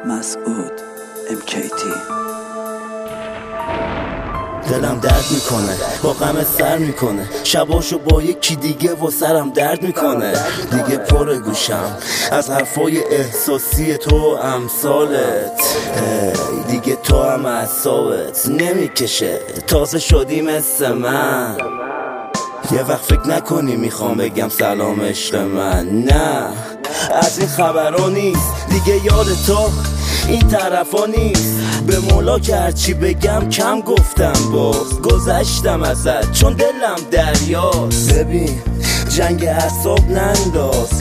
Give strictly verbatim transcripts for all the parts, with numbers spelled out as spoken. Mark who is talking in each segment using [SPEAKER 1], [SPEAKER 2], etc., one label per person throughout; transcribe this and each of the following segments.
[SPEAKER 1] مسعود ام کی تی.
[SPEAKER 2] دلم درد میکنه، با غم سر میکنه، شباشو با یکی دیگه و سرم درد میکنه. دیگه پر گوشم از حرفای احساسی تو امثالت، دیگه تو هم اعصابت نمیکشه، تازه شدی مثل من. یه وقت فکر نکنی میخوام بگم سلام عشق من، نه از این خبرها نیست دیگه، یاد تو این طرفا نیست. به مولا که هرچی بگم کم گفتم، باز گذشتم ازت چون دلم دریاست. ببین جنگ اعصاب ننداز،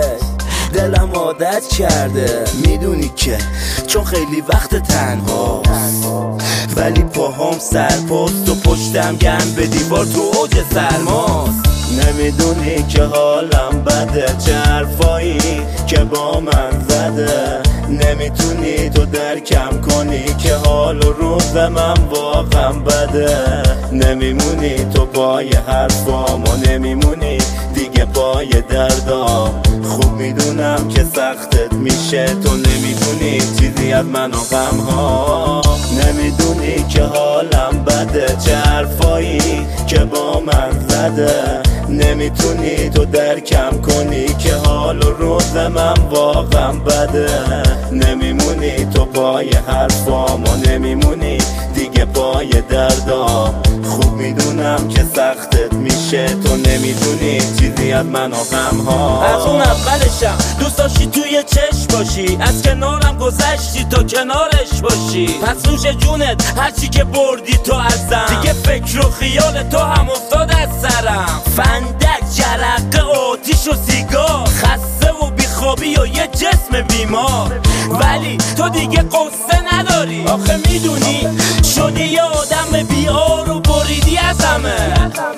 [SPEAKER 2] دلم عادت کرده میدونی که، چون خیلی وقت تنهاست، ولی پاهام سرپاست و پشتم گرم به دیوار تو اوج سرماست. نمیدونی که حالم بده، چه حرفایی که با من زده، نمیتونی تو درکم کنی که حال و روز من واقعا بده. نمیمونی تو پای حرفام و نمیمونی دیگه پای دردام. خوب میدونم که سختت میشه، تو نمیدونی چیزی از من و غم ها. نمیدونی که حالم بده، چه حرفایی که با من زده، نمیتونی تو درکم کنی که حال و روز من واقعا بده. نمیمونی تو پای حرفام و نمیمونی دیگه پای دردام. خوب میدونم که سختت میشه، تو نمیدونی چیزی از من و غم ها.
[SPEAKER 3] از اون اولشم دوست داشتی توی چشم باشی، از کنارم گذشتی تا کنارش باشی. پس نوش جونت هرچی که بردی تو ازم، دیگه فکر و خیال تو هم افتاد از سرم. فندک، جرقه، آتیش و سیگار، خسته و بیخوابی و یه جسم بیمار، ولی تو دیگه قصه نداری. آخه میدونی شدی یه آدم بیار و بریدی از همه،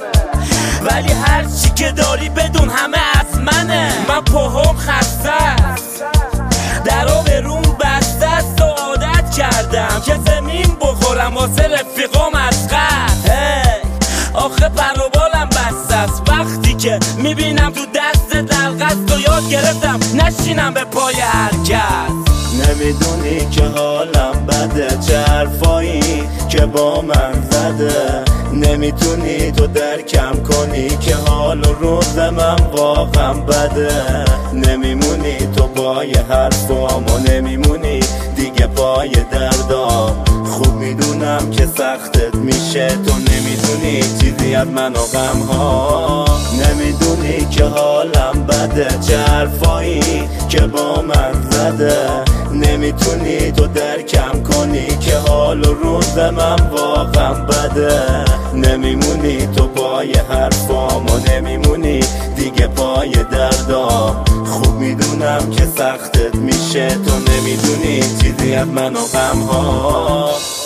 [SPEAKER 3] ولی هرچی که داری بدون همه از منه. من پاهم خسته است، درا به روم بسته است و عادت کردم که زمین بخورم واسه رفیقام از قد. هی آخه پر و بالم بسته است، وقتی که میبینم تو دست دلقست و یاد گرفتم نشینم به پای هر کس.
[SPEAKER 2] نمیدونی که حالم بده، چه حرفایی که با من زده، نمیتونی تو درکم کنی که حال و روز من واقعا بده. نمیمونی تو پای حرفام و نمیمونی دیگه پای دردام. خوب میدونم که سختت میشه، تو نمیدونی چیزی از من و غم ها. نمیدونی که حالم بده، چه حرفایی که با من زده، نمیتونی تو درکم کنی که حال و روز من واقعا بده. نمیمونی تو پای حرفام و نمیمونی دیگه پای دردام. خوب میدونم که سختت میشه، تو نمیدونی چیزی از من و غم ها.